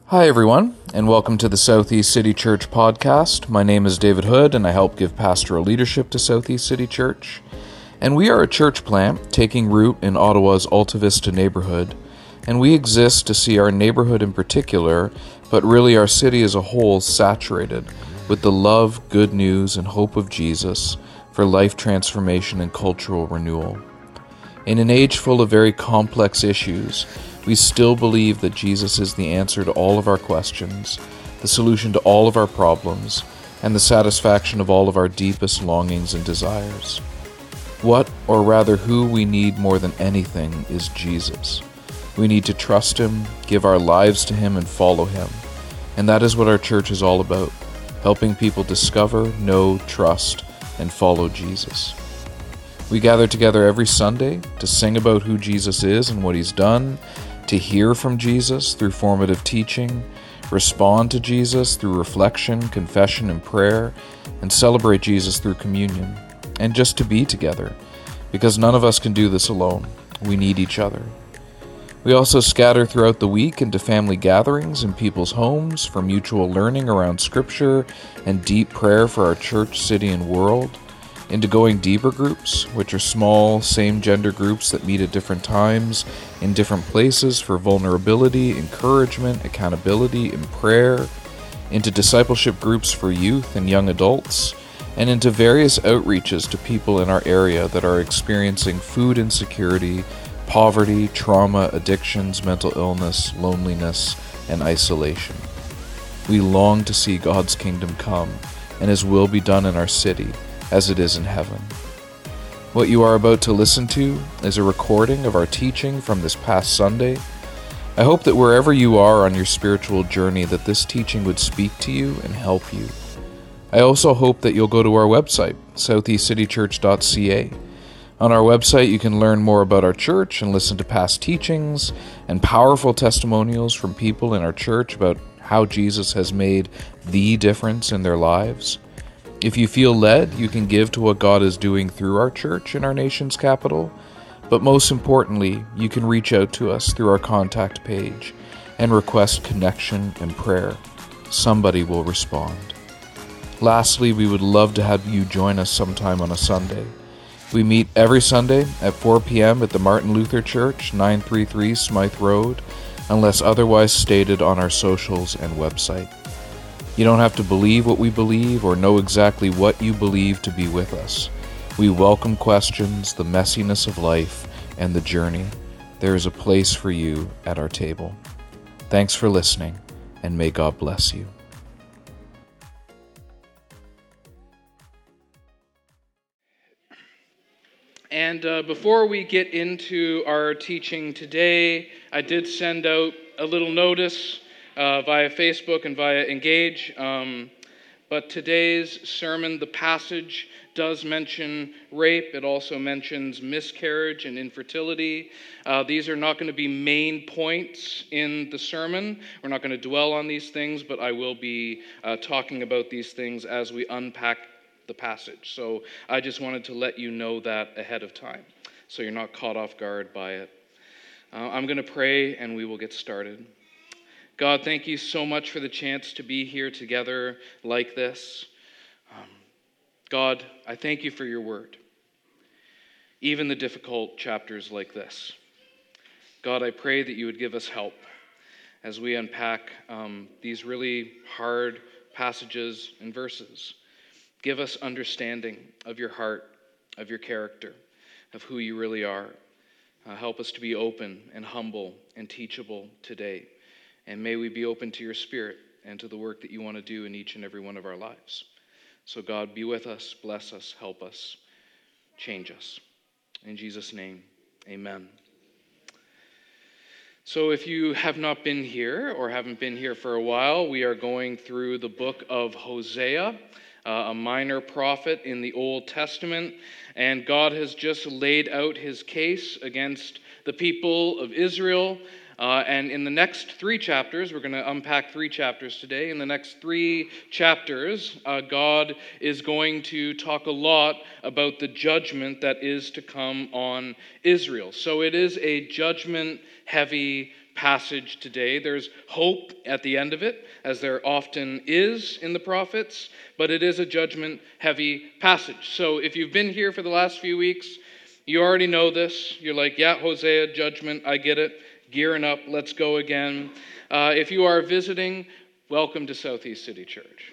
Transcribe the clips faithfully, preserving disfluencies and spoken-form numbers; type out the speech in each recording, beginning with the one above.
Hi everyone, and welcome to the Southeast City Church podcast. My name is David Hood, and I help give pastoral leadership to Southeast City Church. And we are a church plant taking root in Ottawa's Alta Vista neighborhood, and we exist to see our neighborhood in particular, but really our city as a whole, saturated with the love, good news, and hope of Jesus for life transformation and cultural renewal. In an age full of very complex issues, we still believe that Jesus is the answer to all of our questions, the solution to all of our problems, and the satisfaction of all of our deepest longings and desires. What, or rather who we need more than anything, is Jesus. We need to trust Him, give our lives to Him, and follow Him. And that is what our church is all about, helping people discover, know, trust, and follow Jesus. We gather together every Sunday to sing about who Jesus is and what He's done, to hear from Jesus through formative teaching, respond to Jesus through reflection, confession, and prayer, and celebrate Jesus through communion, and just to be together, because none of us can do this alone. We need each other. We also scatter throughout the week into family gatherings in people's homes for mutual learning around Scripture and deep prayer for our church, city, and world, into going deeper groups, which are small, same-gender groups that meet at different times, in different places for vulnerability, encouragement, accountability, and prayer, into discipleship groups for youth and young adults, and into various outreaches to people in our area that are experiencing food insecurity, poverty, trauma, addictions, mental illness, loneliness, and isolation. We long to see God's kingdom come, and His will be done in our city, as it is in heaven. What you are about to listen to is a recording of our teaching from this past Sunday. I hope that wherever you are on your spiritual journey, that this teaching would speak to you and help you. I also hope that you'll go to our website, southeast city church dot c a. On our website, you can learn more about our church and listen to past teachings and powerful testimonials from people in our church about how Jesus has made the difference in their lives. If you feel led, you can give to what God is doing through our church in our nation's capital. But most importantly, you can reach out to us through our contact page and request connection and prayer. Somebody will respond. Lastly, we would love to have you join us sometime on a Sunday. We meet every Sunday at four p.m. at the Martin Luther Church, nine thirty-three Smythe Road, unless otherwise stated on our socials and website. You don't have to believe what we believe or know exactly what you believe to be with us. We welcome questions, the messiness of life, and the journey. There is a place for you at our table. Thanks for listening, and may God bless you. And uh, before we get into our teaching today, I did send out a little notice Uh, via Facebook and via Engage. Um, but today's sermon, the passage does mention rape. It also mentions miscarriage and infertility. Uh, these are not going to be main points in the sermon. We're not going to dwell on these things, but I will be uh, talking about these things as we unpack the passage. So I just wanted to let you know that ahead of time, so you're not caught off guard by it. Uh, I'm going to pray and we will get started. God, thank you so much for the chance to be here together like this. Um, God, I thank you for your word, even the difficult chapters like this. God, I pray that you would give us help as we unpack um, these really hard passages and verses. Give us understanding of your heart, of your character, of who you really are. Uh, help us to be open and humble and teachable today. And may we be open to your Spirit and to the work that you want to do in each and every one of our lives. So God, be with us, bless us, help us, change us. In Jesus' name, amen. So if you have not been here or haven't been here for a while, we are going through the book of Hosea, uh, a minor prophet in the Old Testament. And God has just laid out his case against the people of Israel. Uh, and in the next three chapters, we're going to unpack three chapters today. In the next three chapters, uh, God is going to talk a lot about the judgment that is to come on Israel. So it is a judgment-heavy passage today. There's hope at the end of it, as there often is in the prophets, but it is a judgment-heavy passage. So if you've been here for the last few weeks, you already know this. You're like, yeah, Hosea, judgment, I get it. Gearing up, let's go again. Uh, if you are visiting, welcome to Southeast City Church.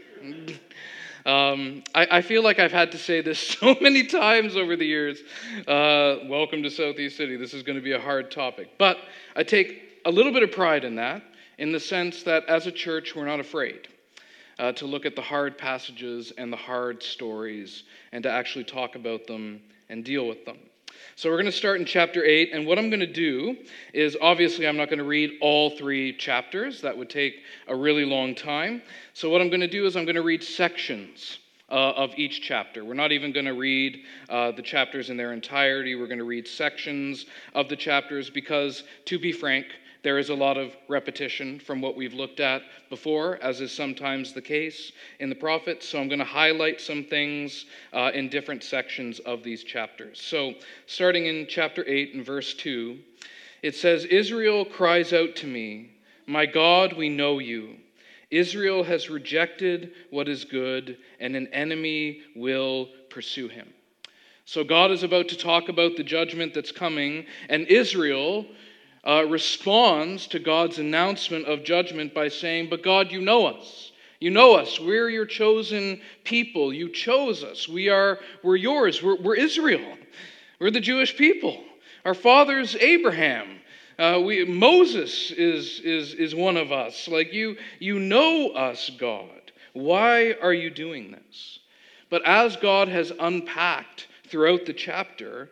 Um, I, I feel like I've had to say this so many times over the years. Uh, welcome to Southeast City. This is going to be a hard topic. But I take a little bit of pride in that, in the sense that as a church, we're not afraid uh, to look at the hard passages and the hard stories and to actually talk about them and deal with them. So we're going to start in chapter eight, and what I'm going to do is, obviously I'm not going to read all three chapters. That would take a really long time. So what I'm going to do is I'm going to read sections uh, of each chapter. We're not even going to read uh, the chapters in their entirety. We're going to read sections of the chapters because, to be frank, there is a lot of repetition from what we've looked at before, as is sometimes the case in the prophets. So I'm going to highlight some things uh, in different sections of these chapters. So starting in chapter eight and verse two, it says, Israel cries out to me, my God, we know you. Israel has rejected what is good, and an enemy will pursue him. So God is about to talk about the judgment that's coming, and Israel Uh, responds to God's announcement of judgment by saying, but God, you know us. You know us. We're your chosen people. You chose us. We are, we're yours. We're, we're Israel. We're the Jewish people. Our father's Abraham. Uh, we, Moses is, is, is one of us. Like you, you know us, God. Why are you doing this? But as God has unpacked throughout the chapter,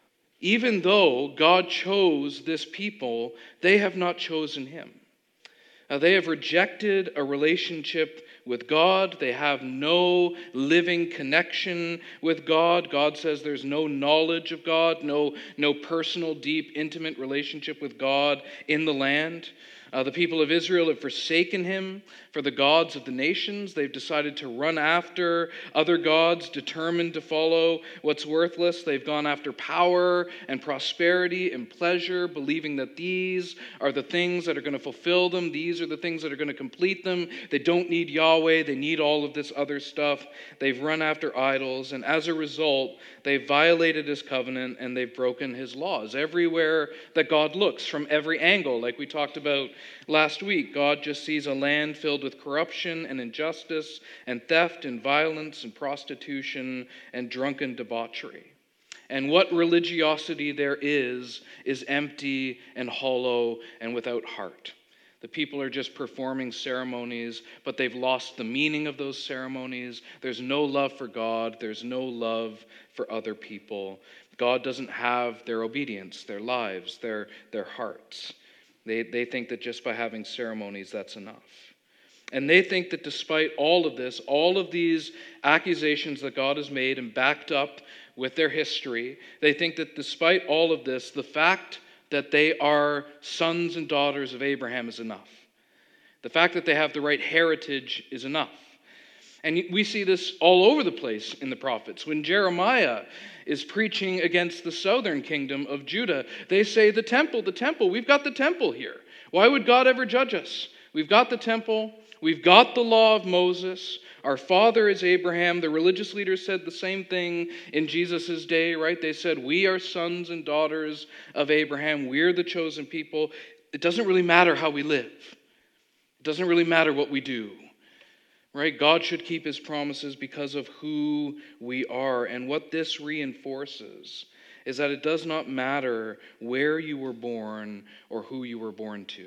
even though God chose this people, they have not chosen him. Uh, they have rejected a relationship with God. They have no living connection with God. God says there's no knowledge of God, no, no personal, deep, intimate relationship with God in the land. Uh, the people of Israel have forsaken him for the gods of the nations. They've decided to run after other gods, determined to follow what's worthless. They've gone after power and prosperity and pleasure, believing that these are the things that are going to fulfill them. These are the things that are going to complete them. They don't need Yahweh. They need all of this other stuff. They've run after idols, and as a result, they've violated his covenant and they've broken his laws. Everywhere that God looks, from every angle, like we talked about last week, God just sees a land filled with corruption and injustice and theft and violence and prostitution and drunken debauchery. And what religiosity there is, is empty and hollow and without heart. The people are just performing ceremonies, but they've lost the meaning of those ceremonies. There's no love for God. There's no love for other people. God doesn't have their obedience, their lives, their, their hearts. They, they think that just by having ceremonies, that's enough. And they think that despite all of this, all of these accusations that God has made and backed up with their history, they think that despite all of this, the fact that they are sons and daughters of Abraham is enough. The fact that they have the right heritage is enough. And we see this all over the place in the prophets. When Jeremiah is preaching against the southern kingdom of Judah, they say, the temple, the temple, we've got the temple here. Why would God ever judge us? We've got the temple. We've got the law of Moses. Our father is Abraham. The religious leaders said the same thing in Jesus' day, right? They said, we are sons and daughters of Abraham. We're the chosen people. It doesn't really matter how we live. It doesn't really matter what we do. Right? God should keep his promises because of who we are. And what this reinforces is that it does not matter where you were born or who you were born to.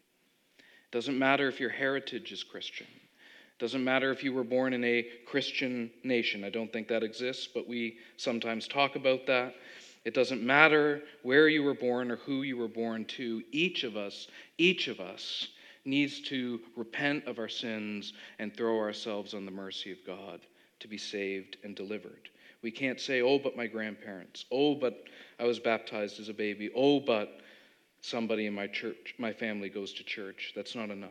It doesn't matter if your heritage is Christian. It doesn't matter if you were born in a Christian nation. I don't think that exists, but we sometimes talk about that. It doesn't matter where you were born or who you were born to. Each of us, each of us, needs to repent of our sins and throw ourselves on the mercy of God to be saved and delivered. We can't say, oh, but my grandparents. Oh, but I was baptized as a baby. Oh, but somebody in my church, my family goes to church. That's not enough.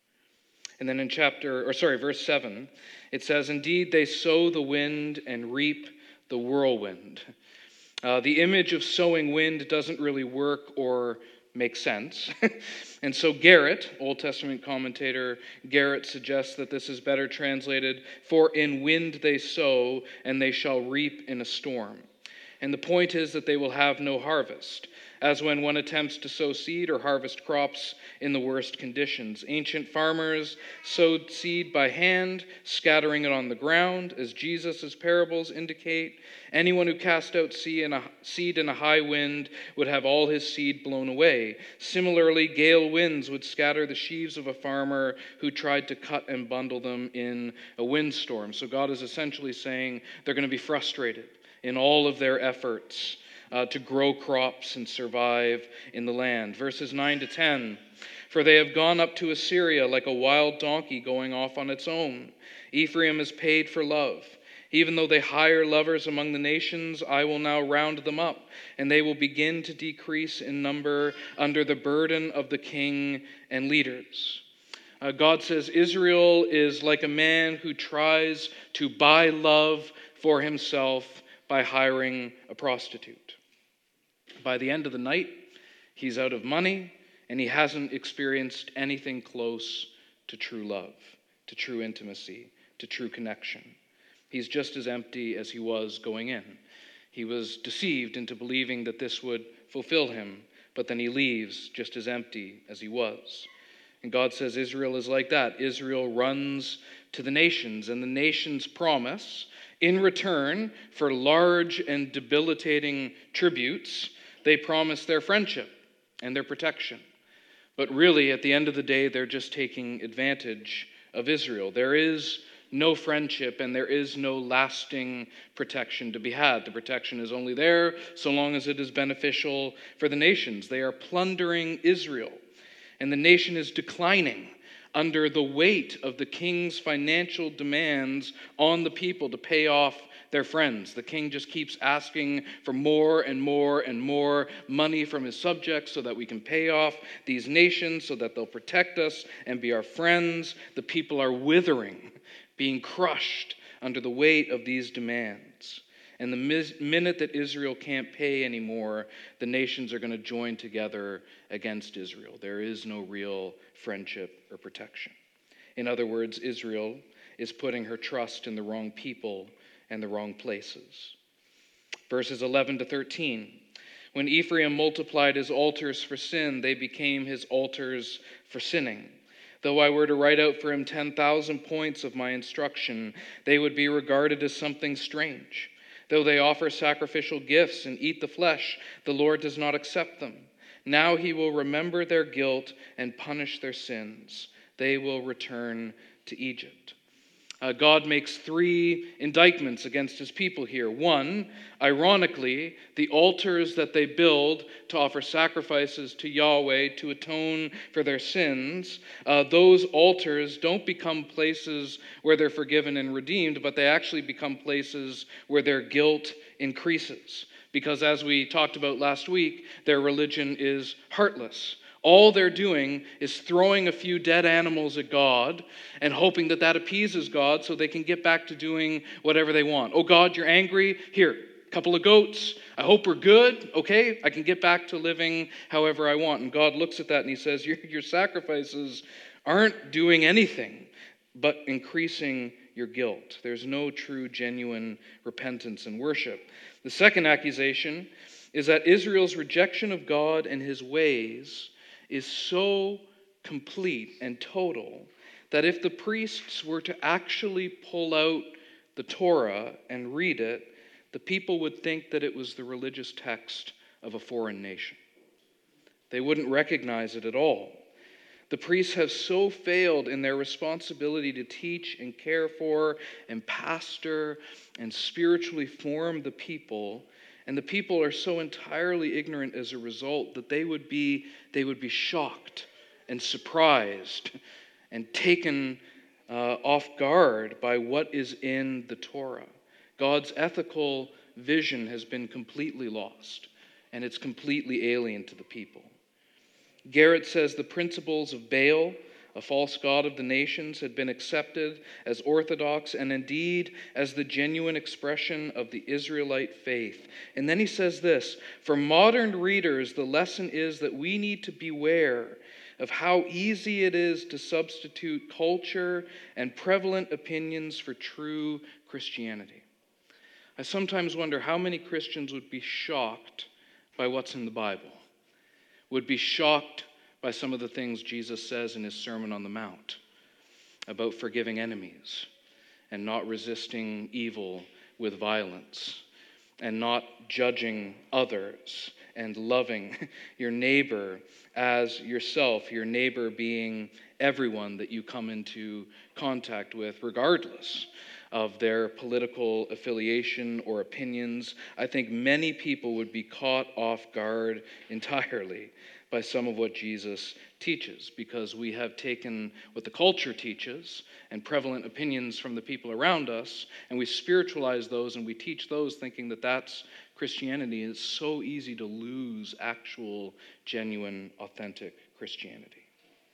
And then in chapter, or sorry, verse seven, it says, indeed, they sow the wind and reap the whirlwind. Uh, the image of sowing wind doesn't really work or make sense. And so Garrett, Old Testament commentator Garrett, suggests that this is better translated, "For in wind they sow, and they shall reap in a storm." And the point is that they will have no harvest, as when one attempts to sow seed or harvest crops in the worst conditions. Ancient farmers sowed seed by hand, scattering it on the ground, as Jesus' parables indicate. Anyone who cast out seed in, a, seed in a high wind would have all his seed blown away. Similarly, gale winds would scatter the sheaves of a farmer who tried to cut and bundle them in a windstorm. So God is essentially saying they're going to be frustrated in all of their efforts uh, to grow crops and survive in the land. Verses nine to ten, "For they have gone up to Assyria like a wild donkey going off on its own. Ephraim is paid for love. Even though they hire lovers among the nations, I will now round them up, and they will begin to decrease in number under the burden of the king and leaders." Uh, God says Israel is like a man who tries to buy love for himself by hiring a prostitute. By the end of the night, he's out of money, and he hasn't experienced anything close to true love, to true intimacy, to true connection. He's just as empty as he was going in. He was deceived into believing that this would fulfill him, but then he leaves just as empty as he was. And God says Israel is like that. Israel runs to the nations, and the nations promise, in return for large and debilitating tributes, they promise their friendship and their protection. But really, at the end of the day, they're just taking advantage of Israel. There is no friendship and there is no lasting protection to be had. The protection is only there so long as it is beneficial for the nations. They are plundering Israel, and the nation is declining under the weight of the king's financial demands on the people to pay off their friends. The king just keeps asking for more and more and more money from his subjects so that we can pay off these nations, so that they'll protect us and be our friends. The people are withering, being crushed under the weight of these demands. And the mis- minute that Israel can't pay anymore, the nations are going to join together against Israel. There is no real friendship or protection. In other words, Israel is putting her trust in the wrong people and the wrong places. Verses eleven to thirteen. "When Ephraim multiplied his altars for sin, they became his altars for sinning. Though I were to write out for him ten thousand points of my instruction, they would be regarded as something strange. Though they offer sacrificial gifts and eat the flesh, the Lord does not accept them. Now he will remember their guilt and punish their sins. They will return to Egypt." Uh, God makes three indictments against his people here. One, ironically, the altars that they build to offer sacrifices to Yahweh to atone for their sins, uh, those altars don't become places where they're forgiven and redeemed, but they actually become places where their guilt increases. Because as we talked about last week, their religion is heartless. All they're doing is throwing a few dead animals at God and hoping that that appeases God so they can get back to doing whatever they want. Oh God, you're angry? Here, a couple of goats. I hope we're good. Okay, I can get back to living however I want. And God looks at that and he says, your, your sacrifices aren't doing anything but increasing your guilt. There's no true, genuine repentance and worship. The second accusation is that Israel's rejection of God and his ways is so complete and total that if the priests were to actually pull out the Torah and read it, the people would think that it was the religious text of a foreign nation. They wouldn't recognize it at all. The priests have so failed in their responsibility to teach and care for and pastor and spiritually form the people, and the people are so entirely ignorant as a result that they would be they would be shocked and surprised and taken uh, off guard by what is in the Torah. God's ethical vision has been completely lost, and it's completely alien to the people. Garrett says the principles of Baal, A false god of the nations had been accepted as orthodox and indeed as the genuine expression of the Israelite faith. And then he says this, for modern readers, the lesson is that we need to beware of how easy it is to substitute culture and prevalent opinions for true Christianity. I sometimes wonder how many Christians would be shocked by what's in the Bible, would be shocked by some of the things Jesus says in his Sermon on the Mount about forgiving enemies and not resisting evil with violence and not judging others and loving your neighbor as yourself, your neighbor being everyone that you come into contact with, regardless of their political affiliation or opinions. I think many people would be caught off guard entirely by some of what Jesus teaches, because we have taken what the culture teaches and prevalent opinions from the people around us, and we spiritualize those and we teach those thinking that that's Christianity. It's so easy to lose actual, genuine, authentic Christianity.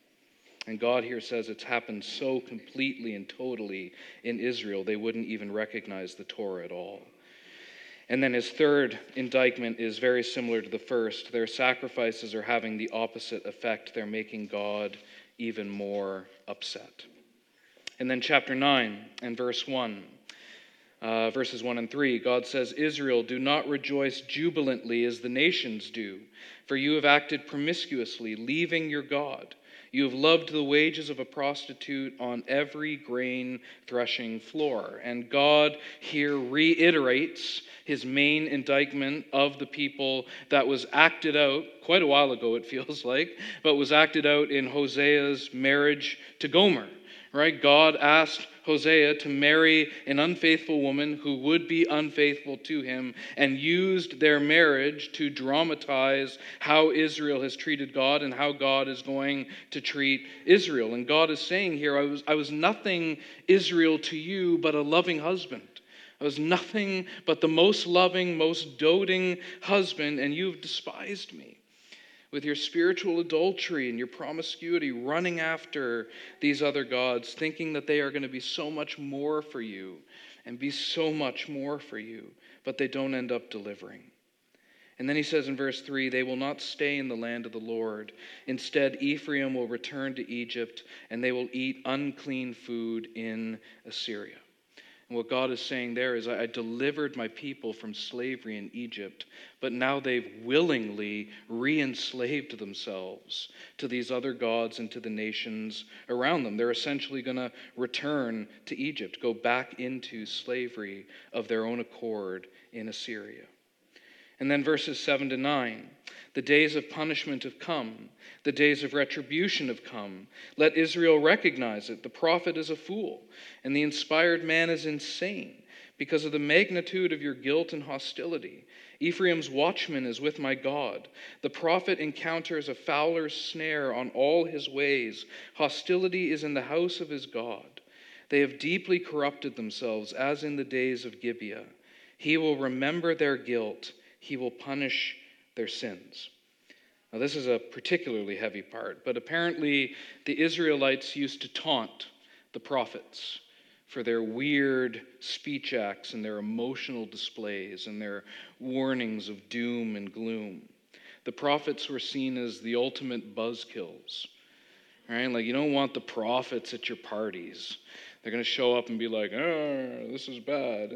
And God here says it's happened so completely and totally in Israel, they wouldn't even recognize the Torah at all. And then his third indictment is very similar to the first. Their sacrifices are having the opposite effect. They're making God even more upset. And then chapter nine and verse one, uh, verses one and three, God says, Israel, do not rejoice jubilantly as the nations do, for you have acted promiscuously, leaving your God. You have loved the wages of a prostitute on every grain threshing floor. And God here reiterates his main indictment of the people that was acted out quite a while ago, it feels like, but was acted out in Hosea's marriage to Gomer. Right? God asked Hosea to marry an unfaithful woman who would be unfaithful to him, and used their marriage to dramatize how Israel has treated God and how God is going to treat Israel. And God is saying here, I was, I was nothing, Israel, to you but a loving husband. I was nothing but the most loving, most doting husband, and you've despised me with your spiritual adultery and your promiscuity, running after these other gods, thinking that they are going to be so much more for you and be so much more for you, but they don't end up delivering. And then he says in verse three, they will not stay in the land of the Lord. Instead, Ephraim will return to Egypt, and they will eat unclean food in Assyria. And what God is saying there is, I delivered my people from slavery in Egypt, but now they've willingly re-enslaved themselves to these other gods and to the nations around them. They're essentially going to return to Egypt, go back into slavery of their own accord in Assyria. And then verses seven to nine, the days of punishment have come. The days of retribution have come. Let Israel recognize it. The prophet is a fool, and the inspired man is insane because of the magnitude of your guilt and hostility. Ephraim's watchman is with my God. The prophet encounters a fowler's snare on all his ways. Hostility is in the house of his God. They have deeply corrupted themselves, as in the days of Gibeah. He will remember their guilt. He will punish their sins. Now, this is a particularly heavy part, but apparently the Israelites used to taunt the prophets for their weird speech acts and their emotional displays and their warnings of doom and gloom. The prophets were seen as the ultimate buzzkills, right? Like, you don't want the prophets at your parties. They're going to show up and be like, oh, this is bad.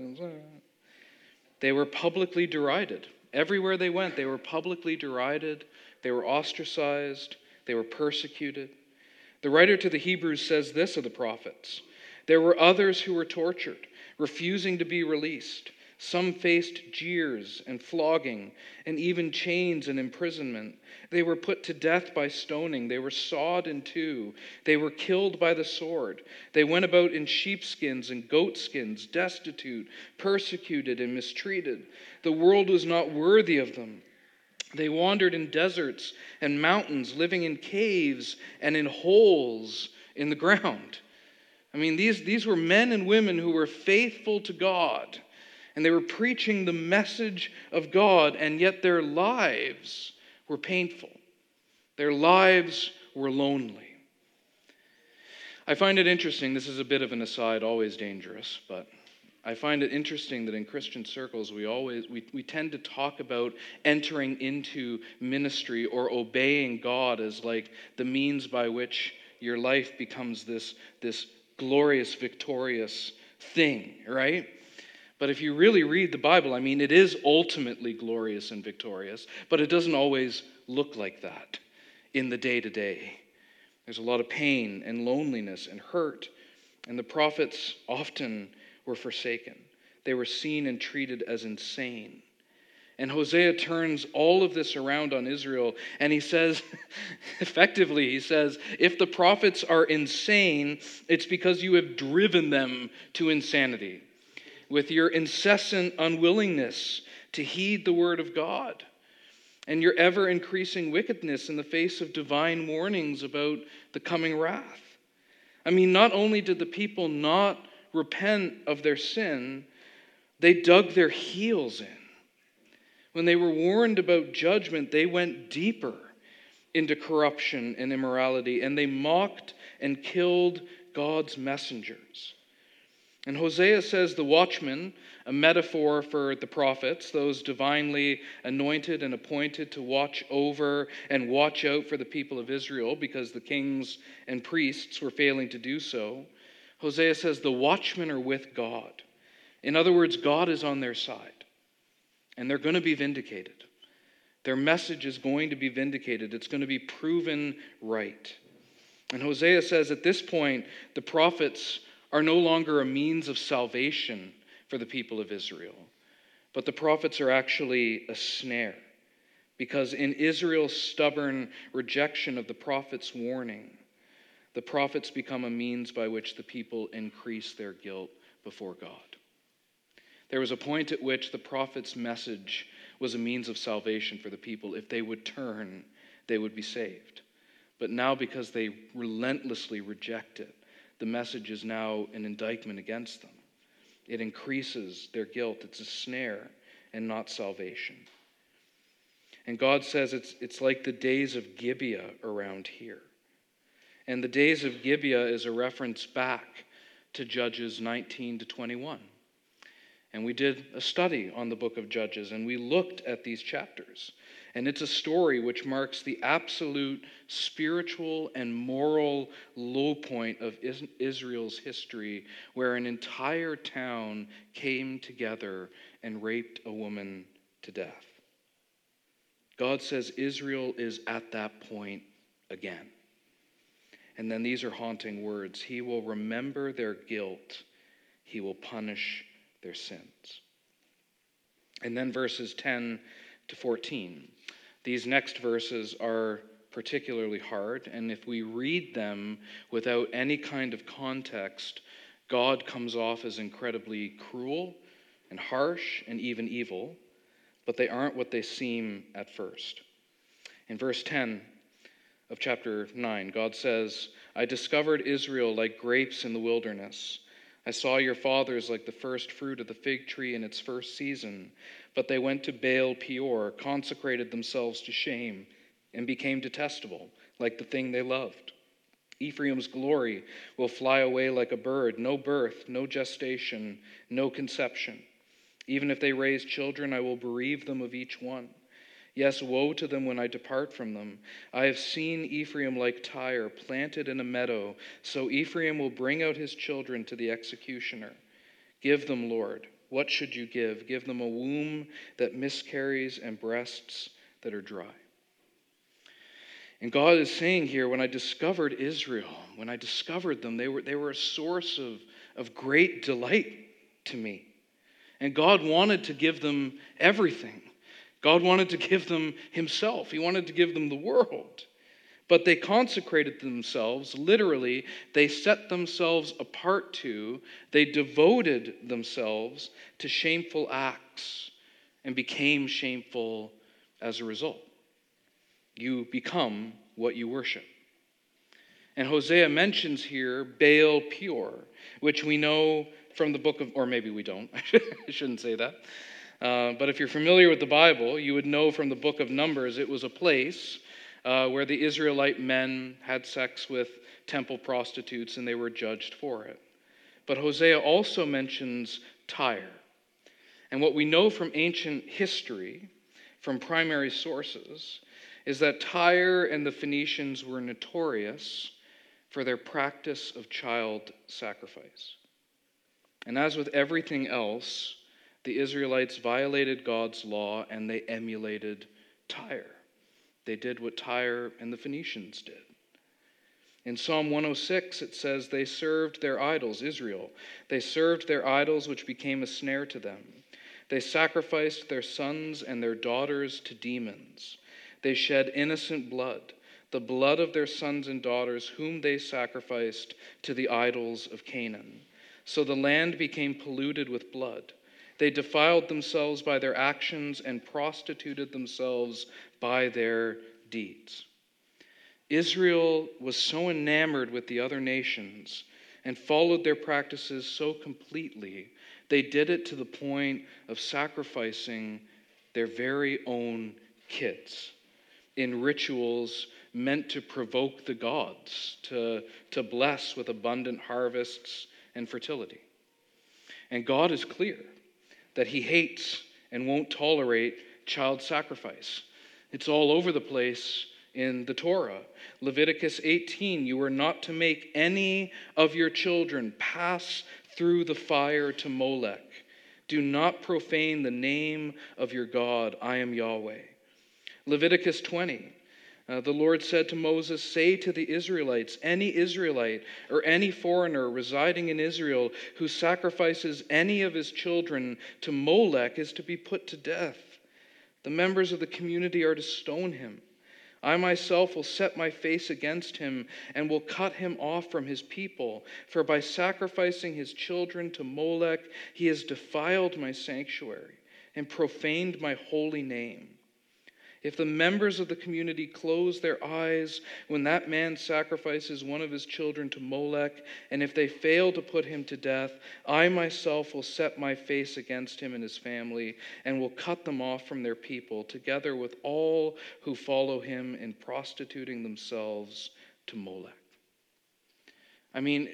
They were publicly derided. Everywhere they went, they were publicly derided. They were ostracized. They were persecuted. The writer to the Hebrews says this of the prophets. There were others who were tortured, refusing to be released. Some faced jeers and flogging, and even chains and imprisonment. They were put to death by stoning. They were sawed in two. They were killed by the sword. They went about in sheepskins and goatskins, destitute, persecuted, and mistreated. The world was not worthy of them. They wandered in deserts and mountains, living in caves and in holes in the ground. I mean, these, these were men and women who were faithful to God. And they were preaching the message of God, and yet their lives were painful. Their lives were lonely. I find it interesting, this is a bit of an aside, always dangerous, but I find it interesting that in Christian circles we always we, we tend to talk about entering into ministry or obeying God as like the means by which your life becomes this, this glorious, victorious thing, right? But if you really read the Bible, I mean, it is ultimately glorious and victorious, but it doesn't always look like that in the day-to-day. There's a lot of pain and loneliness and hurt, and the prophets often were forsaken. They were seen and treated as insane. And Hosea turns all of this around on Israel, and he says, effectively, he says, if the prophets are insane, it's because you have driven them to insanity with your incessant unwillingness to heed the word of God and your ever-increasing wickedness in the face of divine warnings about the coming wrath. I mean, not only did the people not repent of their sin, they dug their heels in. When they were warned about judgment, they went deeper into corruption and immorality, and they mocked and killed God's messengers. And Hosea says the watchmen, a metaphor for the prophets, those divinely anointed and appointed to watch over and watch out for the people of Israel because the kings and priests were failing to do so. Hosea says the watchmen are with God. In other words, God is on their side, and they're going to be vindicated. Their message is going to be vindicated. It's going to be proven right. And Hosea says at this point, the prophets are no longer a means of salvation for the people of Israel, but the prophets are actually a snare, because in Israel's stubborn rejection of the prophet's warning, the prophets become a means by which the people increase their guilt before God. There was a point at which the prophet's message was a means of salvation for the people. If they would turn, they would be saved. But now, because they relentlessly reject it, the message is now an indictment against them. It increases their guilt. It's a snare and not salvation. And God says it's, it's like the days of Gibeah around here. And the days of Gibeah is a reference back to Judges nineteen to twenty-one. And we did a study on the book of Judges, and we looked at these chapters. And it's a story which marks the absolute spiritual and moral low point of Israel's history, where an entire town came together and raped a woman to death. God says Israel is at that point again. And then these are haunting words. He will remember their guilt. He will punish their sins. And then verses ten to fourteen. These next verses are particularly hard, and if we read them without any kind of context, God comes off as incredibly cruel and harsh and even evil, but they aren't what they seem at first. In verse ten of chapter nine, God says, I discovered Israel like grapes in the wilderness. I saw your fathers like the first fruit of the fig tree in its first season, but they went to Baal Peor, consecrated themselves to shame, and became detestable, like the thing they loved. Ephraim's glory will fly away like a bird, no birth, no gestation, no conception. Even if they raise children, I will bereave them of each one. Yes, woe to them when I depart from them. I have seen Ephraim like Tyre, planted in a meadow. So Ephraim will bring out his children to the executioner. Give them, Lord. What should you give? Give them a womb that miscarries and breasts that are dry. And God is saying here, when I discovered Israel, when I discovered them, they were, they were a source of, of great delight to me. And God wanted to give them everything. God wanted to give them himself. He wanted to give them the world. But they consecrated themselves, literally, they set themselves apart to, they devoted themselves to shameful acts and became shameful as a result. You become what you worship. And Hosea mentions here Baal Peor, which we know from the book of, or maybe we don't, I shouldn't say that. Uh, but if you're familiar with the Bible, you would know from the book of Numbers it was a place uh, where the Israelite men had sex with temple prostitutes, and they were judged for it. But Hosea also mentions Tyre. And what we know from ancient history, from primary sources, is that Tyre and the Phoenicians were notorious for their practice of child sacrifice. And as with everything else, the Israelites violated God's law and they emulated Tyre. They did what Tyre and the Phoenicians did. In Psalm one oh six, it says, they served their idols, Israel. They served their idols, which became a snare to them. They sacrificed their sons and their daughters to demons. They shed innocent blood, the blood of their sons and daughters, whom they sacrificed to the idols of Canaan. So the land became polluted with blood. They defiled themselves by their actions and prostituted themselves by their deeds. Israel was so enamored with the other nations and followed their practices so completely, they did it to the point of sacrificing their very own kids in rituals meant to provoke the gods, to, to bless with abundant harvests and fertility. And God is clear that he hates and won't tolerate child sacrifice. It's all over the place in the Torah. Leviticus eighteen, you are not to make any of your children pass through the fire to Molech. Do not profane the name of your God. I am Yahweh. Leviticus twenty, uh, the Lord said to Moses, say to the Israelites, any Israelite or any foreigner residing in Israel who sacrifices any of his children to Molech is to be put to death. The members of the community are to stone him. I myself will set my face against him and will cut him off from his people. For by sacrificing his children to Molech, he has defiled my sanctuary and profaned my holy name. If the members of the community close their eyes when that man sacrifices one of his children to Molech, and if they fail to put him to death, I myself will set my face against him and his family, and will cut them off from their people, together with all who follow him in prostituting themselves to Molech. I mean,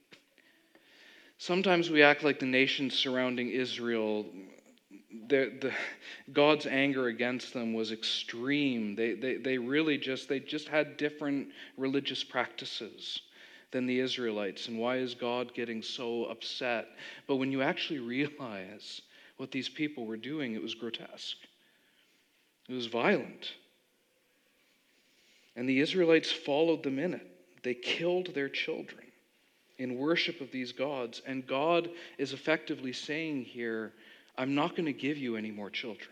sometimes we act like the nations surrounding Israel, The, God's anger against them was extreme. They, they, they really just, they just had different religious practices than the Israelites. And why is God getting so upset? But when you actually realize what these people were doing, it was grotesque. It was violent. And the Israelites followed them in it. They killed their children in worship of these gods. And God is effectively saying here, I'm not going to give you any more children.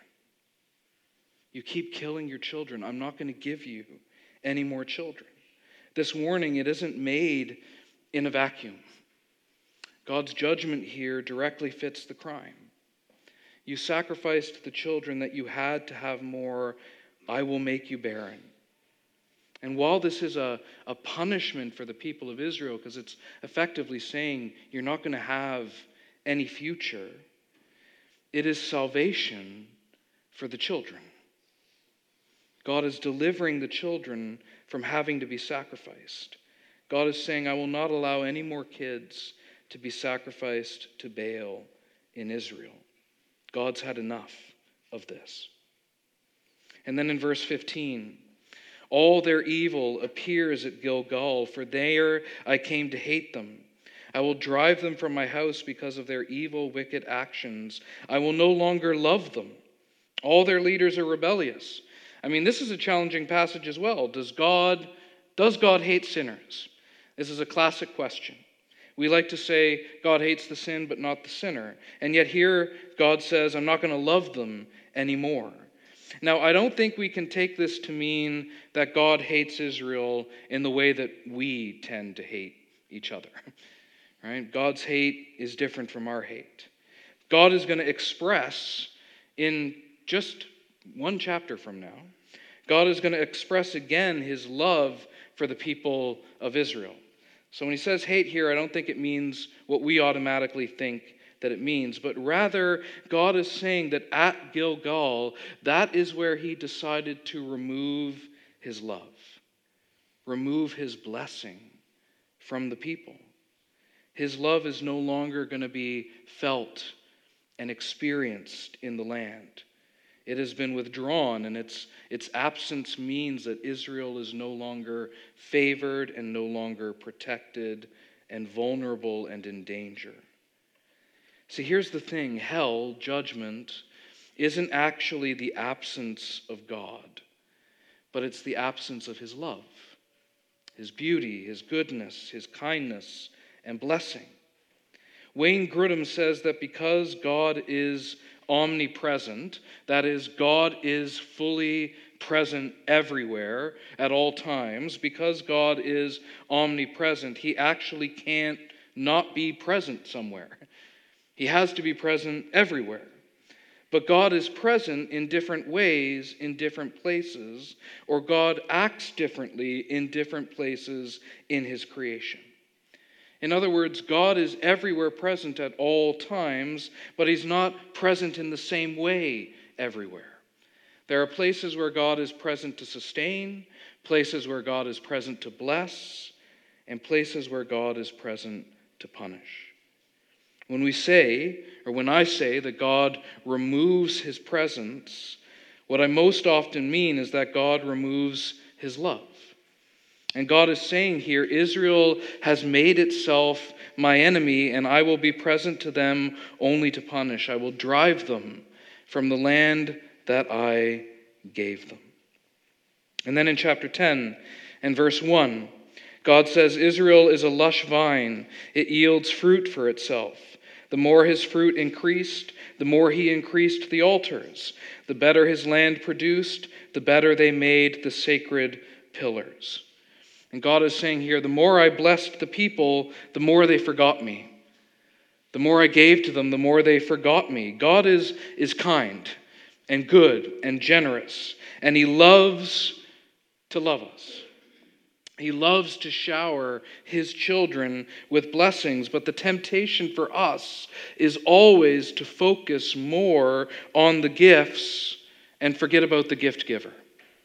You keep killing your children. I'm not going to give you any more children. This warning, it isn't made in a vacuum. God's judgment here directly fits the crime. You sacrificed the children that you had to have more. I will make you barren. And while this is a, a punishment for the people of Israel, because it's effectively saying you're not going to have any future, it is salvation for the children. God is delivering the children from having to be sacrificed. God is saying, I will not allow any more kids to be sacrificed to Baal in Israel. God's had enough of this. And then in verse fifteen, all their evil appears at Gilgal, for there I came to hate them. I will drive them from my house because of their evil, wicked actions. I will no longer love them. All their leaders are rebellious. I mean, this is a challenging passage as well. Does God, does God hate sinners? This is a classic question. We like to say God hates the sin but not the sinner. And yet here God says, I'm not going to love them anymore. Now, I don't think we can take this to mean that God hates Israel in the way that we tend to hate each other. Right? God's hate is different from our hate. God is going to express in just one chapter from now, God is going to express again his love for the people of Israel. So when he says hate here, I don't think it means what we automatically think that it means, but rather God is saying that at Gilgal, that is where he decided to remove his love, remove his blessing from the people. His love is no longer going to be felt and experienced in the land. It has been withdrawn, and its, its absence means that Israel is no longer favored and no longer protected and vulnerable and in danger. See, here's the thing. Hell, judgment, isn't actually the absence of God, but it's the absence of his love, his beauty, his goodness, his kindness, and blessing. Wayne Grudem says that because God is omnipresent, that is, God is fully present everywhere at all times, because God is omnipresent, he actually can't not be present somewhere. He has to be present everywhere. But God is present in different ways in different places, or God acts differently in different places in his creation. In other words, God is everywhere present at all times, but he's not present in the same way everywhere. There are places where God is present to sustain, places where God is present to bless, and places where God is present to punish. When we say, or when I say that God removes his presence, what I most often mean is that God removes his love. And God is saying here, Israel has made itself my enemy, and I will be present to them only to punish. I will drive them from the land that I gave them. And then in chapter ten and verse one, God says, Israel is a lush vine. It yields fruit for itself. The more his fruit increased, the more he increased the altars. The better his land produced, the better they made the sacred pillars. And God is saying here, the more I blessed the people, the more they forgot me. The more I gave to them, the more they forgot me. God is, is kind and good and generous, and he loves to love us. He loves to shower his children with blessings, but the temptation for us is always to focus more on the gifts and forget about the gift giver.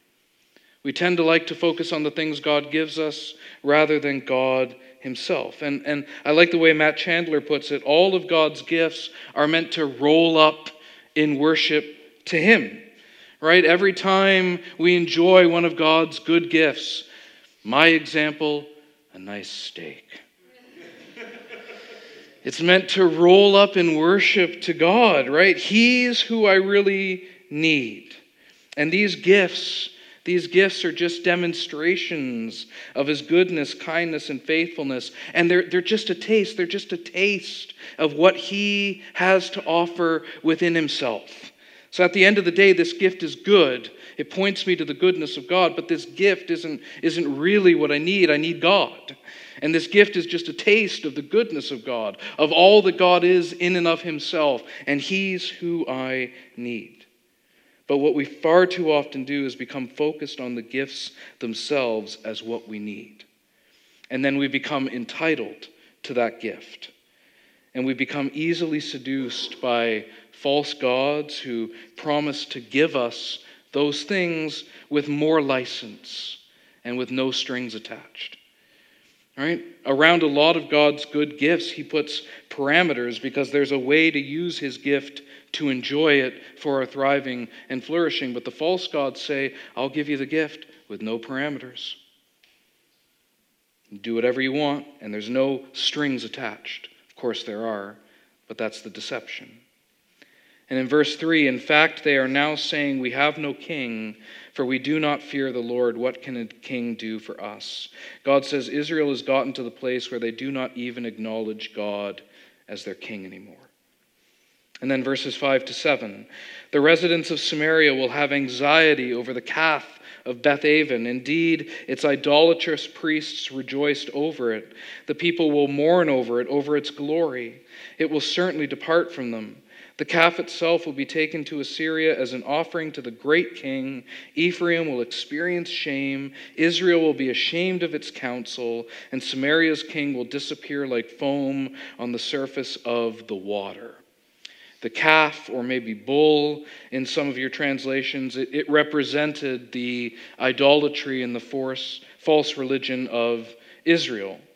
We tend to like to focus on the things God gives us rather than God himself. And, and I like the way Matt Chandler puts it. All of God's gifts are meant to roll up in worship to him. Right? Every time we enjoy one of God's good gifts, my example, a nice steak. It's meant to roll up in worship to God, right? He's who I really need. And these gifts These gifts are just demonstrations of his goodness, kindness, and faithfulness. And they're, they're just a taste. They're just a taste of what he has to offer within himself. So at the end of the day, this gift is good. It points me to the goodness of God, but this gift isn't, isn't really what I need. I need God. And this gift is just a taste of the goodness of God, of all that God is in and of himself. And he's who I need. But what we far too often do is become focused on the gifts themselves as what we need. And then we become entitled to that gift. And we become easily seduced by false gods who promise to give us those things with more license and with no strings attached. Right? Around a lot of God's good gifts, he puts parameters because there's a way to use his gift to enjoy it for our thriving and flourishing. But the false gods say, I'll give you the gift with no parameters. Do whatever you want, and there's no strings attached. Of course there are, but that's the deception. And in verse three, in fact, they are now saying, we have no king, for we do not fear the Lord. What can a king do for us? God says Israel has gotten to the place where they do not even acknowledge God as their king anymore. And then verses five to seven, the residents of Samaria will have anxiety over the calf of Beth-aven. Indeed, its idolatrous priests rejoiced over it. The people will mourn over it, over its glory. It will certainly depart from them. The calf itself will be taken to Assyria as an offering to the great king. Ephraim will experience shame. Israel will be ashamed of its counsel. And Samaria's king will disappear like foam on the surface of the water. The calf, or maybe bull in some of your translations, it, it represented the idolatry and the force, false religion of Israel.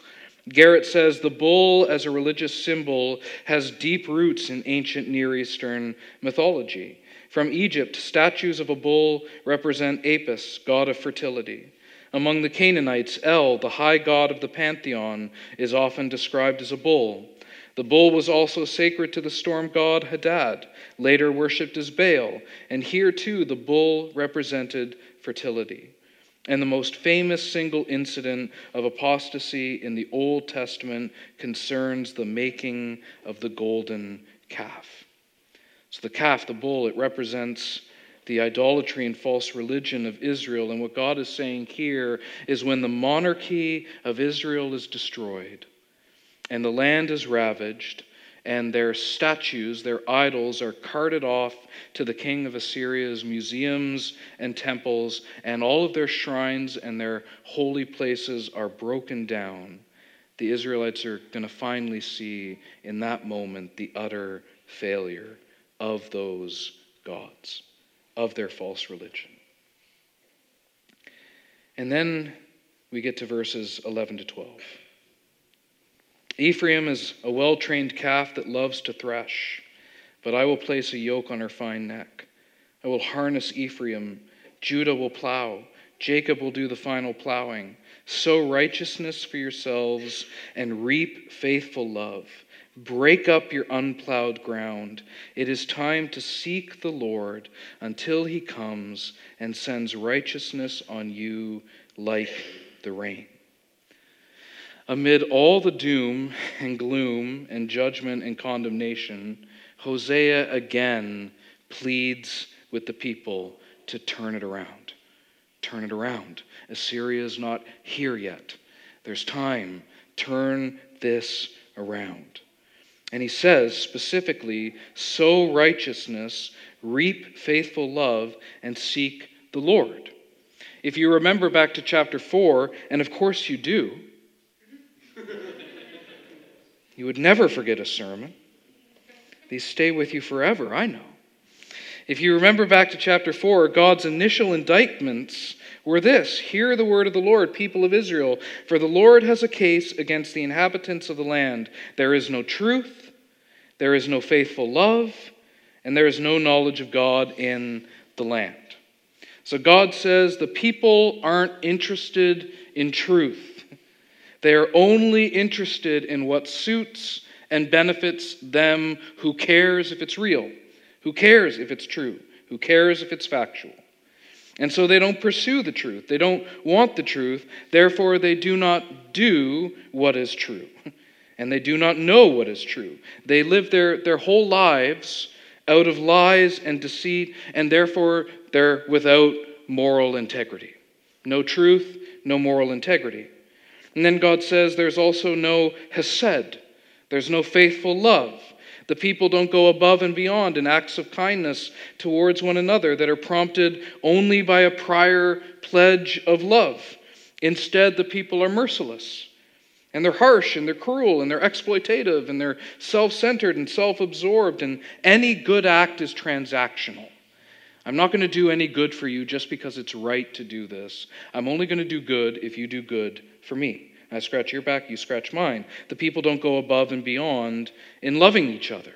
Garrett says the bull as a religious symbol has deep roots in ancient Near Eastern mythology. From Egypt, statues of a bull represent Apis, god of fertility. Among the Canaanites, El, the high god of the pantheon, is often described as a bull. The bull was also sacred to the storm god Hadad, later worshipped as Baal, and here too the bull represented fertility. And the most famous single incident of apostasy in the Old Testament concerns the making of the golden calf. So the calf, the bull, it represents the idolatry and false religion of Israel. And what God is saying here is when the monarchy of Israel is destroyed and the land is ravaged and their statues, their idols, are carted off to the king of Assyria's museums and temples, and all of their shrines and their holy places are broken down, the Israelites are going to finally see in that moment the utter failure of those gods, of their false religion. And then we get to verses eleven to twelve. Ephraim is a well-trained calf that loves to thresh, but I will place a yoke on her fine neck. I will harness Ephraim. Judah will plow. Jacob will do the final plowing. Sow righteousness for yourselves and reap faithful love. Break up your unplowed ground. It is time to seek the Lord until he comes and sends righteousness on you like the rain. Amid all the doom and gloom and judgment and condemnation, Hosea again pleads with the people to turn it around. Turn it around. Assyria is not here yet. There's time. Turn this around. And he says specifically, sow righteousness, reap faithful love, and seek the Lord. If you remember back to chapter four, and of course you do, you would never forget a sermon. These stay with you forever, I know. If you remember back to chapter four, God's initial indictments were this: hear the word of the Lord, people of Israel, for the Lord has a case against the inhabitants of the land. There is no truth, there is no faithful love, and there is no knowledge of God in the land. So God says the people aren't interested in truth. They are only interested in what suits and benefits them. Who cares if it's real? Who cares if it's true? Who cares if it's factual? And so they don't pursue the truth. They don't want the truth. Therefore, they do not do what is true. And they do not know what is true. They live their, their whole lives out of lies and deceit, and therefore they're without moral integrity. No truth, no moral integrity. And then God says there's also no hesed. There's no faithful love. The people don't go above and beyond in acts of kindness towards one another that are prompted only by a prior pledge of love. Instead, the people are merciless. And they're harsh, and they're cruel, and they're exploitative, and they're self-centered and self-absorbed, and any good act is transactional. I'm not going to do any good for you just because it's right to do this. I'm only going to do good if you do good for me. I scratch your back, you scratch mine. The people don't go above and beyond in loving each other.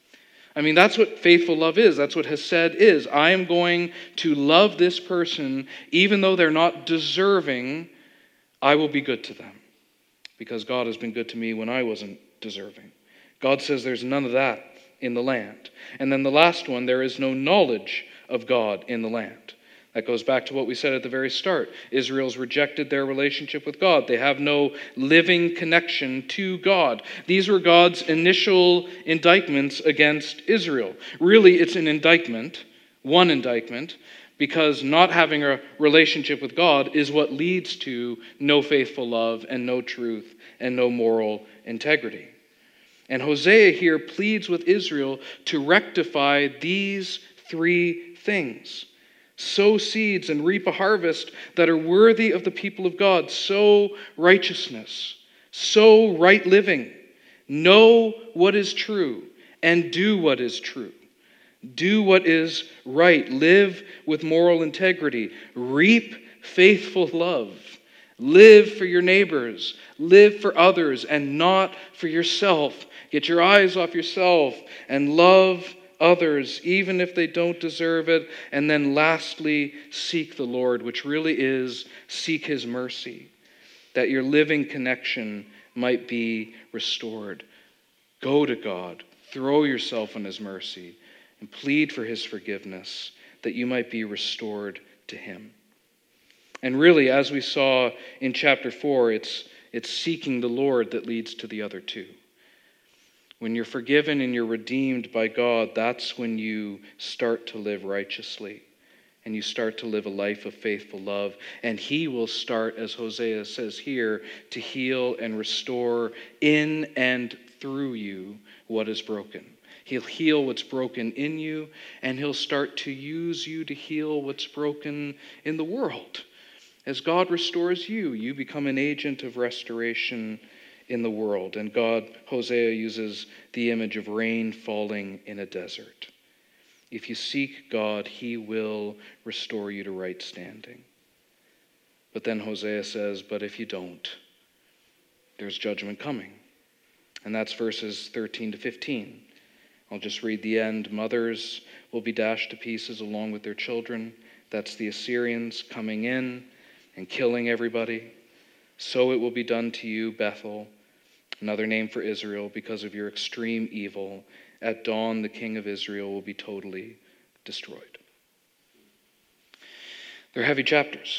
I mean, that's what faithful love is. That's what hesed is. I am going to love this person even though they're not deserving. I will be good to them because God has been good to me when I wasn't deserving. God says there's none of that in the land. And then the last one, there is no knowledge of God in the land. That goes back to what we said at the very start. Israel's rejected their relationship with God. They have no living connection to God. These were God's initial indictments against Israel. Really, it's an indictment, one indictment, because not having a relationship with God is what leads to no faithful love and no truth and no moral integrity. And Hosea here pleads with Israel to rectify these three things. Sow seeds and reap a harvest that are worthy of the people of God. Sow righteousness. Sow right living. Know what is true and do what is true. Do what is right. Live with moral integrity. Reap faithful love. Live for your neighbors. Live for others and not for yourself. Get your eyes off yourself and love others, even if they don't deserve it. And then lastly, seek the Lord, which really is seek his mercy, that your living connection might be restored. Go to God. Throw yourself on his mercy and plead for his forgiveness, that you might be restored to him. And really, as we saw in chapter four, it's, it's seeking the Lord that leads to the other two. When you're forgiven and you're redeemed by God, that's when you start to live righteously. And you start to live a life of faithful love. And he will start, as Hosea says here, to heal and restore in and through you what is broken. He'll heal what's broken in you, and he'll start to use you to heal what's broken in the world. As God restores you, you become an agent of restoration in the world. And God, Hosea uses the image of rain falling in a desert. If you seek God, he will restore you to right standing. But then Hosea says, but if you don't, there's judgment coming. And that's verses thirteen to fifteen. I'll just read the end. Mothers will be dashed to pieces along with their children. That's the Assyrians coming in and killing everybody. So it will be done to you, Bethel, another name for Israel, because of your extreme evil. At dawn, the king of Israel will be totally destroyed. They're heavy chapters.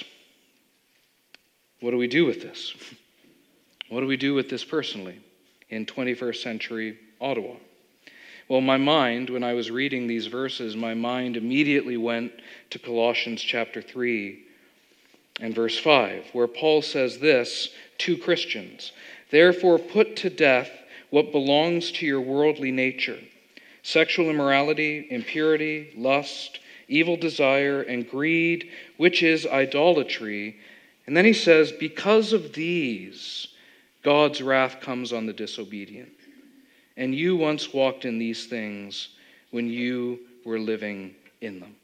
What do we do with this? What do we do with this personally in twenty-first century Ottawa? Well, my mind, when I was reading these verses, my mind immediately went to Colossians chapter three and verse five, where Paul says this to Christians: therefore put to death what belongs to your worldly nature: sexual immorality, impurity, lust, evil desire, and greed, which is idolatry. And then he says, because of these, God's wrath comes on the disobedient. And you once walked in these things when you were living in them.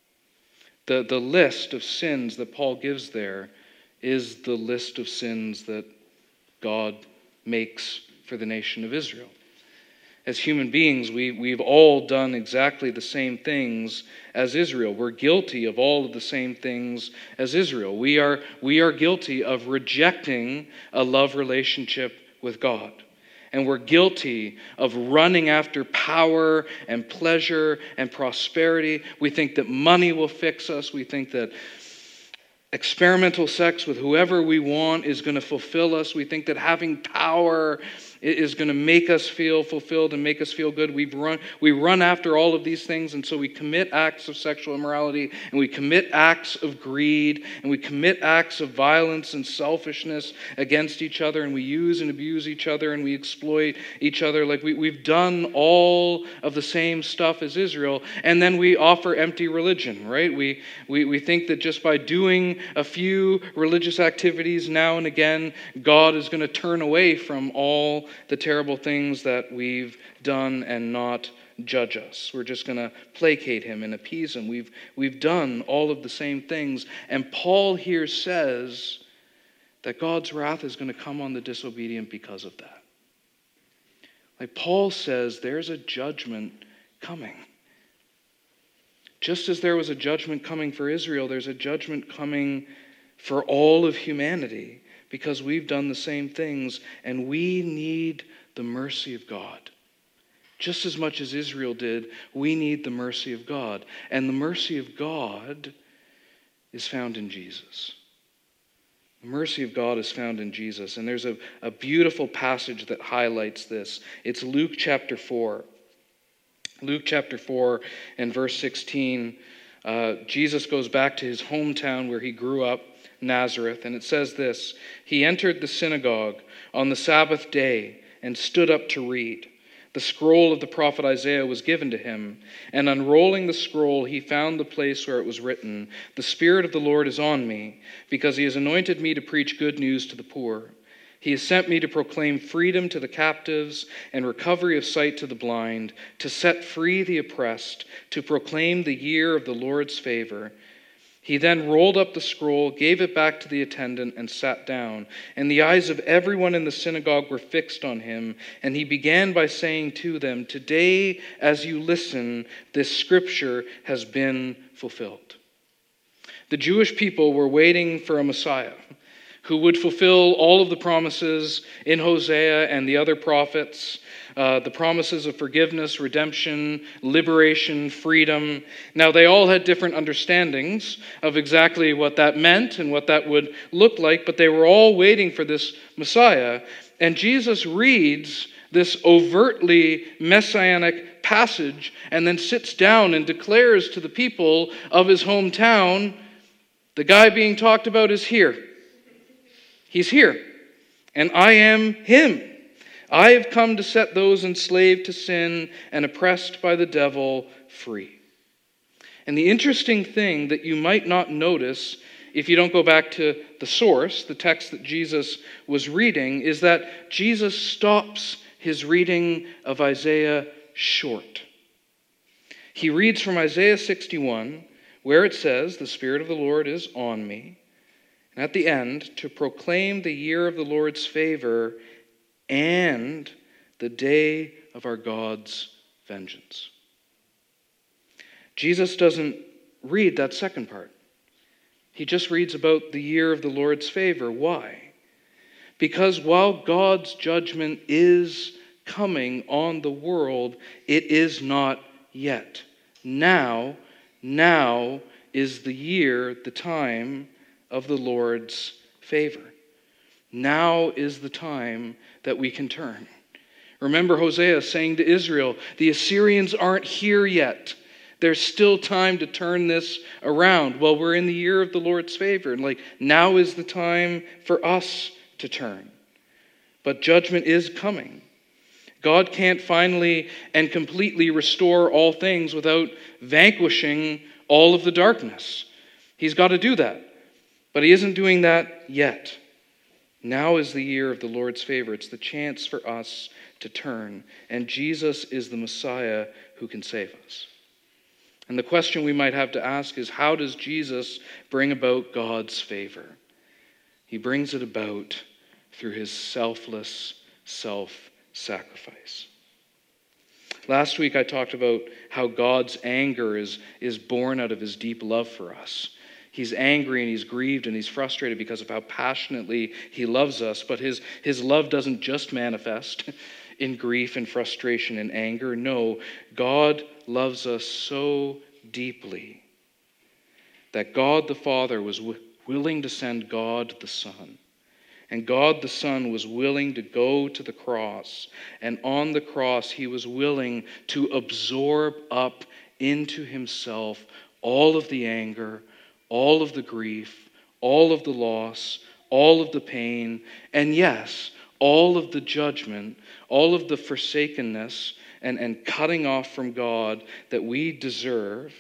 The, the list of sins that Paul gives there is the list of sins that God makes for the nation of Israel. As human beings, we, we've all done exactly the same things as Israel. We're guilty of all of the same things as Israel. We are, we are guilty of rejecting a love relationship with God. And we're guilty of running after power and pleasure and prosperity. We think that money will fix us. We think that experimental sex with whoever we want is going to fulfill us. We think that having power is going to make us feel fulfilled and make us feel good. We run, we run after all of these things, and so we commit acts of sexual immorality, and we commit acts of greed, and we commit acts of violence and selfishness against each other, and we use and abuse each other, and we exploit each other. Like we, we've done all of the same stuff as Israel, and then we offer empty religion, right? We, we, we think that just by doing a few religious activities now and again, God is going to turn away from all the terrible things that we've done and not judge us. We're just going to placate him and appease him. We've, we've done all of the same things. And Paul here says that God's wrath is going to come on the disobedient because of that. Like Paul says, there's a judgment coming. Just as there was a judgment coming for Israel, there's a judgment coming for all of humanity, because we've done the same things, and we need the mercy of God. Just as much as Israel did, we need the mercy of God. And the mercy of God is found in Jesus. The mercy of God is found in Jesus. And there's a, a beautiful passage that highlights this. It's Luke chapter four. Luke chapter four and verse sixteen. Uh, Jesus goes back to his hometown where he grew up, Nazareth, and it says this: he entered the synagogue on the Sabbath day and stood up to read. The scroll of the prophet Isaiah was given to him, and unrolling the scroll, he found the place where it was written, "The Spirit of the Lord is on me, because he has anointed me to preach good news to the poor. He has sent me to proclaim freedom to the captives and recovery of sight to the blind, to set free the oppressed, to proclaim the year of the Lord's favor." He then rolled up the scroll, gave it back to the attendant, and sat down. And the eyes of everyone in the synagogue were fixed on him. And he began by saying to them, "Today, as you listen, this scripture has been fulfilled." The Jewish people were waiting for a Messiah who would fulfill all of the promises in Hosea and the other prophets, uh, the promises of forgiveness, redemption, liberation, freedom. Now, they all had different understandings of exactly what that meant and what that would look like, but they were all waiting for this Messiah. And Jesus reads this overtly messianic passage and then sits down and declares to the people of his hometown, the guy being talked about is here. He's here, and I am him. I have come to set those enslaved to sin and oppressed by the devil free. And the interesting thing that you might not notice if you don't go back to the source, the text that Jesus was reading, is that Jesus stops his reading of Isaiah short. He reads from Isaiah sixty-one, where it says, "The Spirit of the Lord is on me." And at the end, to proclaim the year of the Lord's favor and the day of our God's vengeance. Jesus doesn't read that second part. He just reads about the year of the Lord's favor. Why? Because while God's judgment is coming on the world, it is not yet. Now, now is the year, the time of the Lord's favor. Now is the time that we can turn. Remember Hosea saying to Israel, the Assyrians aren't here yet. There's still time to turn this around. Well, we're in the year of the Lord's favor. And like, now is the time for us to turn. But judgment is coming. God can't finally and completely restore all things without vanquishing all of the darkness. He's got to do that. But he isn't doing that yet. Now is the year of the Lord's favor. It's the chance for us to turn. And Jesus is the Messiah who can save us. And the question we might have to ask is, how does Jesus bring about God's favor? He brings it about through his selfless self-sacrifice. Last week I talked about how God's anger is, is born out of his deep love for us. He's angry and he's grieved and he's frustrated because of how passionately he loves us. But his, his love doesn't just manifest in grief and frustration and anger. No, God loves us so deeply that God the Father was w- willing to send God the Son. And God the Son was willing to go to the cross. And on the cross, he was willing to absorb up into himself all of the anger, all of the grief, all of the loss, all of the pain, and yes, all of the judgment, all of the forsakenness and, and cutting off from God that we deserve,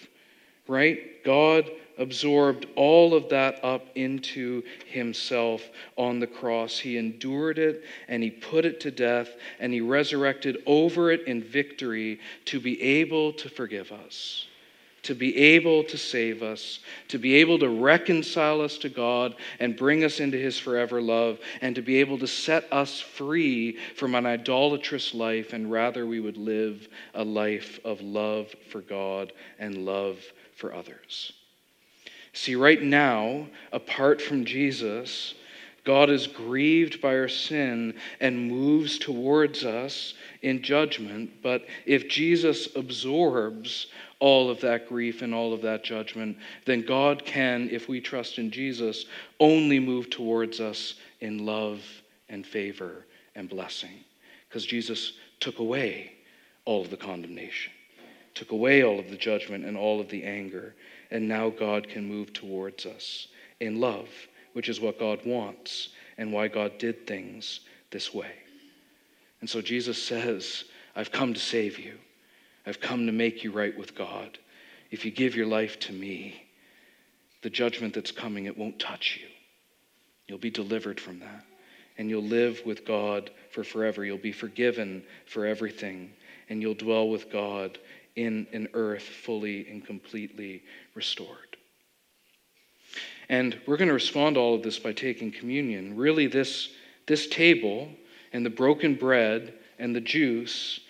right? God absorbed all of that up into himself on the cross. He endured it and he put it to death and he resurrected over it in victory to be able to forgive us, to be able to save us, to be able to reconcile us to God and bring us into his forever love, and to be able to set us free from an idolatrous life, and rather we would live a life of love for God and love for others. See, right now, apart from Jesus, God is grieved by our sin and moves towards us in judgment. But if Jesus absorbs all of that grief and all of that judgment, then God can, if we trust in Jesus, only move towards us in love and favor and blessing. Because Jesus took away all of the condemnation, took away all of the judgment and all of the anger. And now God can move towards us in love, which is what God wants and why God did things this way. And so Jesus says, I've come to save you. I've come to make you right with God. If you give your life to me, the judgment that's coming, it won't touch you. You'll be delivered from that. And you'll live with God for forever. You'll be forgiven for everything. And you'll dwell with God in an earth fully and completely restored. And we're going to respond to all of this by taking communion. Really, this, this table and the broken bread and the juice,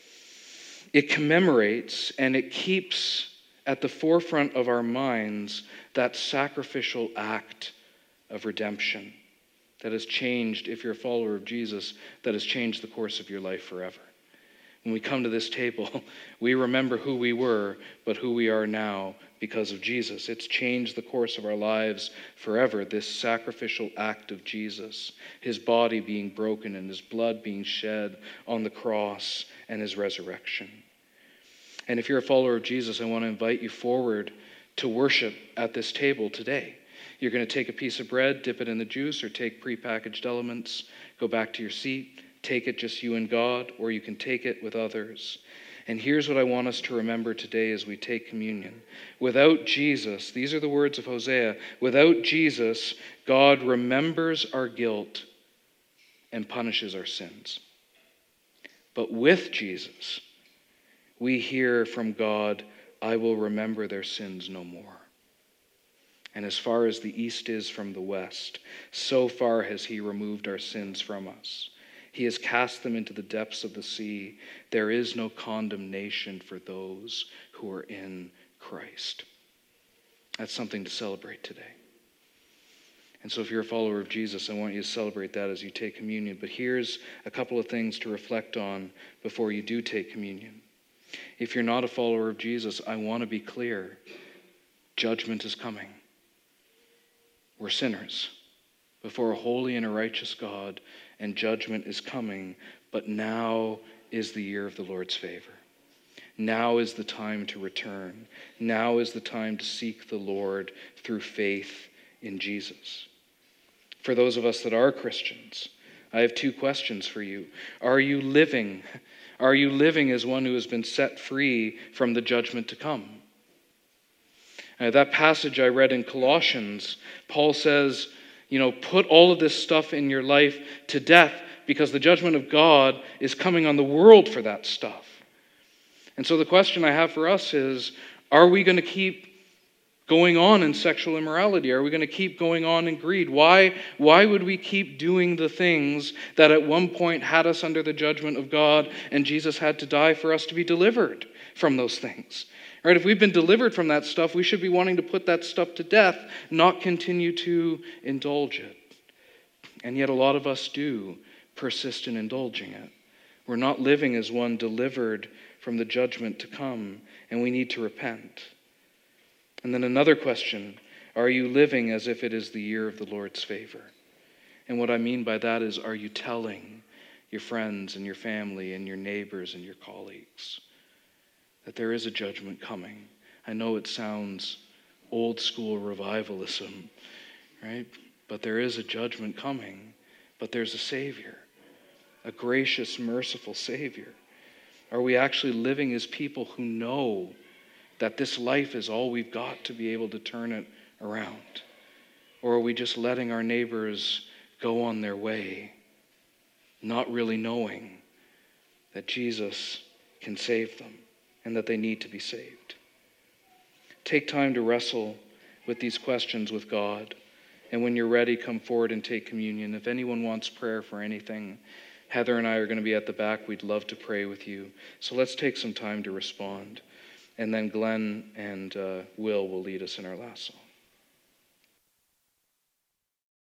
it commemorates and it keeps at the forefront of our minds that sacrificial act of redemption that has changed, if you're a follower of Jesus, that has changed the course of your life forever. When we come to this table, we remember who we were, but who we are now because of Jesus. It's changed the course of our lives forever, this sacrificial act of Jesus, his body being broken and his blood being shed on the cross and his resurrection. And if you're a follower of Jesus, I want to invite you forward to worship at this table today. You're going to take a piece of bread, dip it in the juice, or take prepackaged elements, go back to your seat, take it just you and God, or you can take it with others. And here's what I want us to remember today as we take communion. Without Jesus, these are the words of Hosea, without Jesus, God remembers our guilt and punishes our sins. But with Jesus, we hear from God, I will remember their sins no more. And as far as the east is from the west, so far has he removed our sins from us. He has cast them into the depths of the sea. There is no condemnation for those who are in Christ. That's something to celebrate today. And so if you're a follower of Jesus, I want you to celebrate that as you take communion. But here's a couple of things to reflect on before you do take communion. If you're not a follower of Jesus, I want to be clear. Judgment is coming. We're sinners before a holy and a righteous God, and judgment is coming, but now is the year of the Lord's favor. Now is the time to return. Now is the time to seek the Lord through faith in Jesus. For those of us that are Christians, I have two questions for you. Are you living? Are you living as one who has been set free from the judgment to come? Uh, that passage I read in Colossians, Paul says, you know, put all of this stuff in your life to death because the judgment of God is coming on the world for that stuff. And so the question I have for us is, are we going to keep going on in sexual immorality? Are we going to keep going on in greed? Why, why would we keep doing the things that at one point had us under the judgment of God and Jesus had to die for us to be delivered from those things? Right, if we've been delivered from that stuff, we should be wanting to put that stuff to death, not continue to indulge it. And yet a lot of us do persist in indulging it. We're not living as one delivered from the judgment to come, and we need to repent. And then another question, are you living as if it is the year of the Lord's favor? And what I mean by that is, are you telling your friends and your family and your neighbors and your colleagues that there is a judgment coming? I know it sounds old school revivalism, right? But there is a judgment coming, but there's a Savior, a gracious, merciful Savior. Are we actually living as people who know that this life is all we've got to be able to turn it around? Or are we just letting our neighbors go on their way, not really knowing that Jesus can save them and that they need to be saved? Take time to wrestle with these questions with God. And when you're ready, come forward and take communion. If anyone wants prayer for anything, Heather and I are going to be at the back. We'd love to pray with you. So let's take some time to respond. And then Glenn and uh, Will will lead us in our last song.